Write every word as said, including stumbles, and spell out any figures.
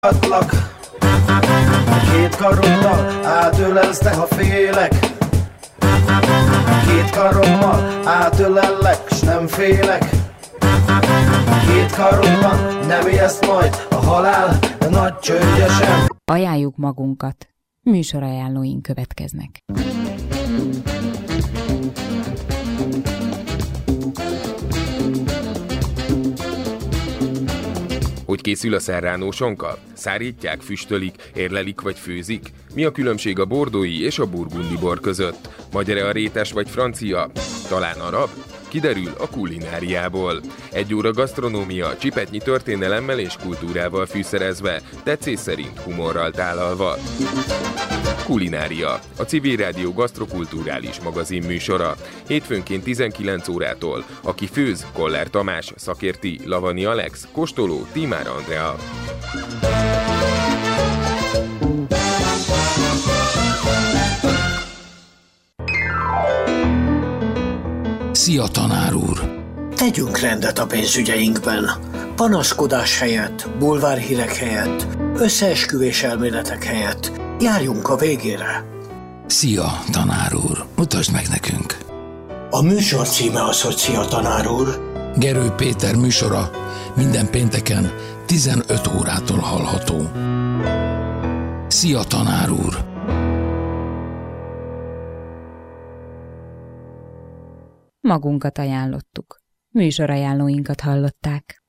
Atlak, két karommal átölelsztek, ha félek. Két karommal átölellek, s nem félek. Két karommal nem ijeszt majd a halál nagy csődjesen. Ajánljuk magunkat. Műsorajánlóink következnek. Hogy készül a serrano sonka? Szárítják, füstölik, érlelik vagy főzik? Mi a különbség a bordói és a burgundi bor között? Magyar-e a rétes vagy francia? Talán arab? Kiderül a kulináriából. Egy óra gasztronómia, csipetnyi történelemmel és kultúrával fűszerezve, tetszés szerint humorral tálalva. Kulinária, a Civil Rádió gasztrokulturális magazin műsora. Hétfőnként tizenkilenc órától. Aki főz, Koller Tamás, szakérti, Lavani Alex, kóstoló, Tímár Andrea. Szia, tanár úr! Tegyünk rendet a pénzügyeinkben. Panaszkodás helyett, bulvárhírek helyett, összeesküvés elméletek helyett. Járjunk a végére. Szia, tanár úr! Mutasd meg nekünk! A műsor címe az, hogy Szia, tanár úr. Gerő Péter műsora minden pénteken tizenöt órától hallható. Szia, tanár úr! Magunkat ajánlottuk. Műsorajánlóinkat hallották.